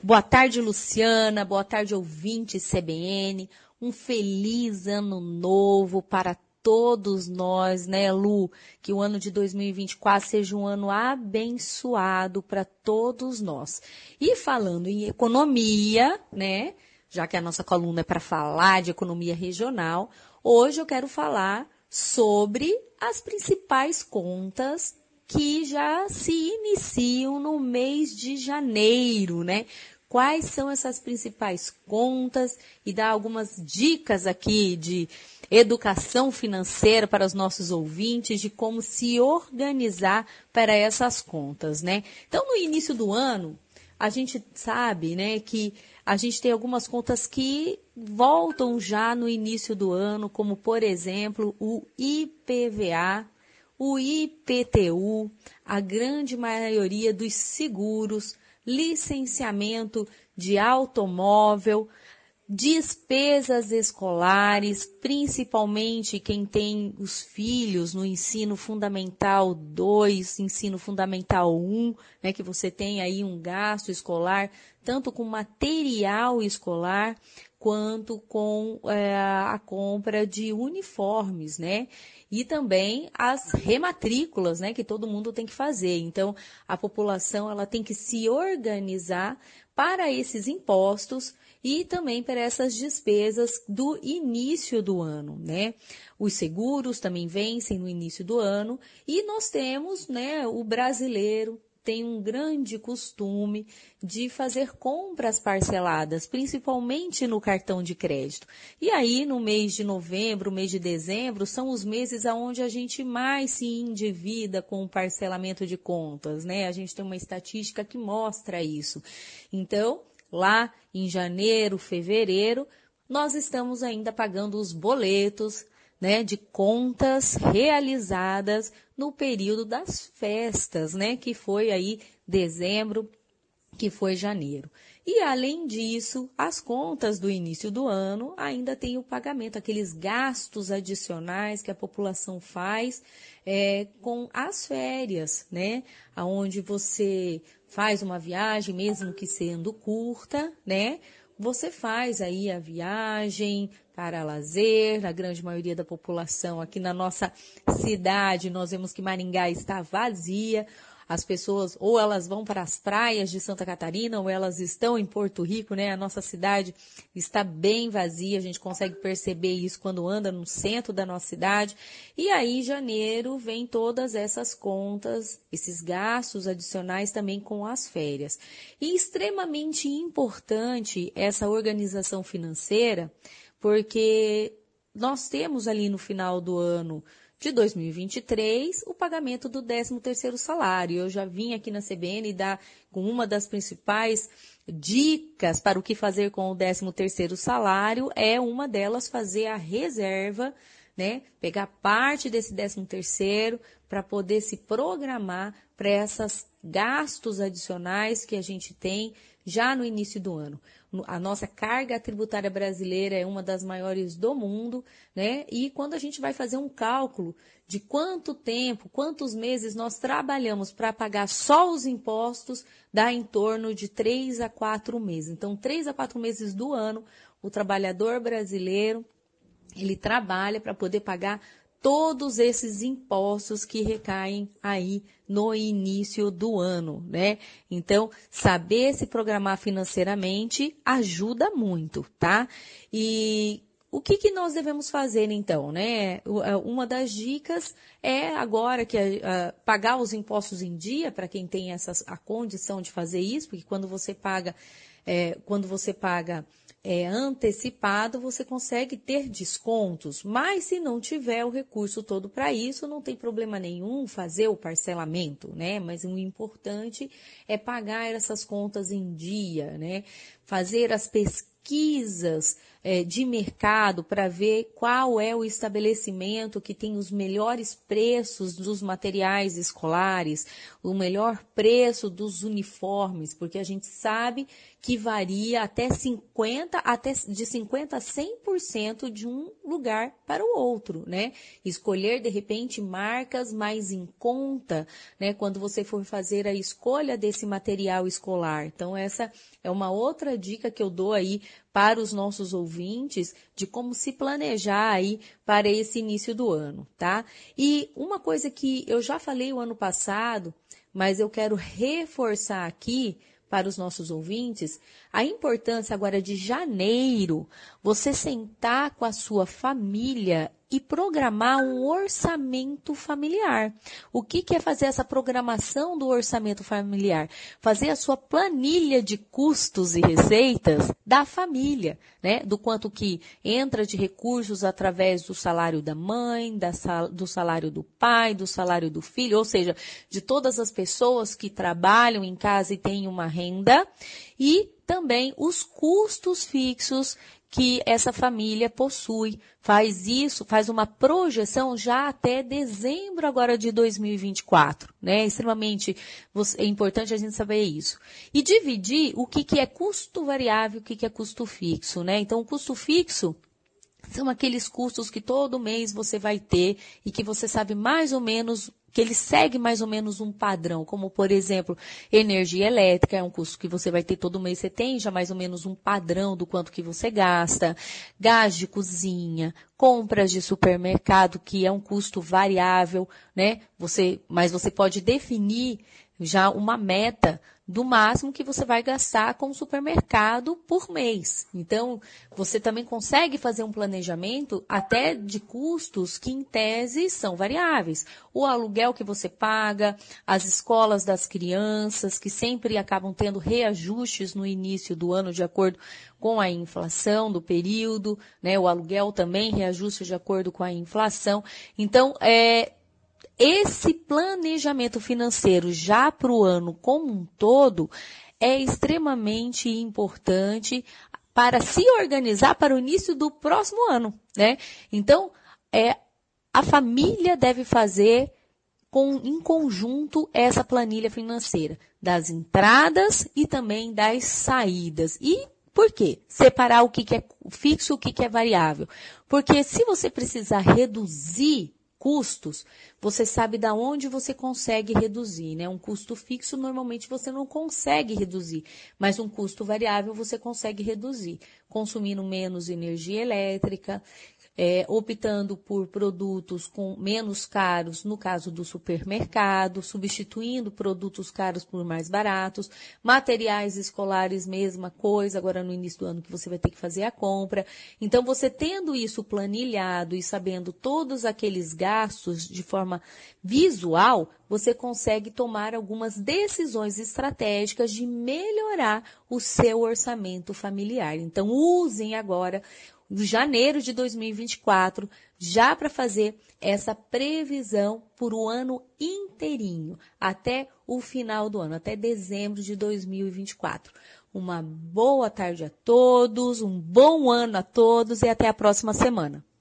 Boa tarde, Luciana. Boa tarde, ouvinte CBN. Um feliz ano novo para todos nós, né, Lu? Que o ano de 2024 seja um ano abençoado para todos nós. E falando em economia, né, já que a nossa coluna é para falar de economia regional, hoje eu quero falar sobre as principais contas que já se iniciam no mês de janeiro, né? Quais são essas principais contas e dar algumas dicas aqui de educação financeira para os nossos ouvintes, de como se organizar para essas contas, né? Então, no início do ano, a gente sabe, né, que a gente tem algumas contas que voltam já no início do ano, como, por exemplo, o IPVA, o IPTU, a grande maioria dos seguros, licenciamento de automóvel, despesas escolares, principalmente quem tem os filhos no ensino fundamental 2, ensino fundamental 1, né, que você tem aí um gasto escolar, tanto com material escolar, quanto com a compra de uniformes, né? E também as rematrículas, né, que todo mundo tem que fazer. Então, a população ela tem que se organizar para esses impostos e também para essas despesas do início do ano, né? Os seguros também vencem no início do ano e nós temos, né, o brasileiro tem um grande costume de fazer compras parceladas, principalmente no cartão de crédito. E aí, no mês de novembro, mês de dezembro, são os meses onde a gente mais se endivida com o parcelamento de contas, né? A gente tem uma estatística que mostra isso. Então, lá em janeiro, fevereiro, nós estamos ainda pagando os boletos, né, de contas realizadas no período das festas, né, que foi aí dezembro, que foi janeiro. E além disso, as contas do início do ano ainda tem o pagamento, aqueles gastos adicionais que a população faz com as férias, né, aonde você faz uma viagem, mesmo que sendo curta, né, você faz aí a viagem para lazer, a grande maioria da população aqui na nossa cidade, nós vemos que Maringá está vazia, as pessoas ou elas vão para as praias de Santa Catarina ou elas estão em Porto Rico, né? A nossa cidade está bem vazia, a gente consegue perceber isso quando anda no centro da nossa cidade. E aí, em janeiro, vem todas essas contas, esses gastos adicionais também com as férias. E extremamente importante essa organização financeira, porque nós temos ali no final do ano de 2023, o pagamento do 13º salário. Eu já vim aqui na CBN dar com uma das principais dicas para o que fazer com o 13º salário, é uma delas fazer a reserva, né? Pegar parte desse 13º para poder se programar para esses gastos adicionais que a gente tem já no início do ano. A nossa carga tributária brasileira é uma das maiores do mundo, né? E quando a gente vai fazer um cálculo de quanto tempo, quantos meses nós trabalhamos para pagar só os impostos, dá em torno de 3 a 4 meses. Então, 3 a 4 meses do ano, o trabalhador brasileiro, ele trabalha para poder pagar todos esses impostos que recaem aí no início do ano, né? Então, saber se programar financeiramente ajuda muito, tá? E o que nós devemos fazer, então, né? Uma das dicas é agora que pagar os impostos em dia, para quem tem a condição de fazer isso, porque quando você paga antecipado, você consegue ter descontos, mas se não tiver o recurso todo para isso, não tem problema nenhum fazer o parcelamento, né? Mas o importante é pagar essas contas em dia, né? Fazer as pesquisas de mercado para ver qual é o estabelecimento que tem os melhores preços dos materiais escolares, o melhor preço dos uniformes, porque a gente sabe que que varia de 50% a 100% de um lugar para o outro, né? Escolher, de repente, marcas mais em conta, né? Quando você for fazer a escolha desse material escolar. Então, essa é uma outra dica que eu dou aí para os nossos ouvintes de como se planejar aí para esse início do ano, tá? E uma coisa que eu já falei o ano passado, mas eu quero reforçar aqui para os nossos ouvintes, a importância agora de janeiro, você sentar com a sua família e programar um orçamento familiar. O que é fazer essa programação do orçamento familiar? Fazer a sua planilha de custos e receitas da família, né? Do quanto que entra de recursos através do salário da mãe, do salário do pai, do salário do filho, ou seja, de todas as pessoas que trabalham em casa e têm uma renda, e também os custos fixos que essa família possui. Faz isso, faz uma projeção já até dezembro agora de 2024, né? Extremamente é importante a gente saber isso. E dividir o que é custo variável e o que é custo fixo, né? Então, o custo fixo são aqueles custos que todo mês você vai ter e que você sabe mais ou menos, que ele segue mais ou menos um padrão, como, por exemplo, energia elétrica, é um custo que você vai ter todo mês, você tem já mais ou menos um padrão do quanto que você gasta, gás de cozinha, compras de supermercado, que é um custo variável, né? Mas você pode definir já uma meta do máximo que você vai gastar com o supermercado por mês. Então, você também consegue fazer um planejamento até de custos que, em tese, são variáveis. O aluguel que você paga, as escolas das crianças, que sempre acabam tendo reajustes no início do ano de acordo com a inflação do período, né? O aluguel também reajusta de acordo com a inflação. Então, esse planejamento financeiro já para o ano como um todo é extremamente importante para se organizar para o início do próximo ano, né? Então, a família deve fazer em conjunto essa planilha financeira das entradas e também das saídas. E por quê? Separar o que é fixo e o que é variável. Porque se você precisar reduzir custos, você sabe da onde você consegue reduzir, né? Um custo fixo, normalmente você não consegue reduzir, mas um custo variável você consegue reduzir, consumindo menos energia elétrica, optando por produtos menos caros, no caso do supermercado, substituindo produtos caros por mais baratos, materiais escolares, mesma coisa, agora no início do ano que você vai ter que fazer a compra. Então, você tendo isso planilhado e sabendo todos aqueles gastos de forma visual, você consegue tomar algumas decisões estratégicas de melhorar o seu orçamento familiar. Então, usem agora janeiro de 2024, já para fazer essa previsão por o ano inteirinho, até o final do ano, até dezembro de 2024. Uma boa tarde a todos, um bom ano a todos e até a próxima semana.